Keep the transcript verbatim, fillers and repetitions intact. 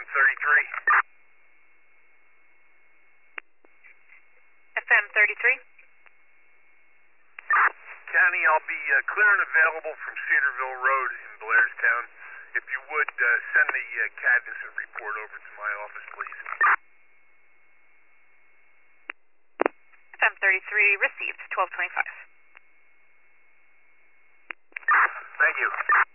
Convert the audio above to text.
thirty-three. F M thirty-three. County, I'll be uh, clear and available from Cedarville Road in Blairstown. If you would, uh, send the uh, Cadnison report over to my office, please. F M thirty-three received, twelve twenty-five. Thank you.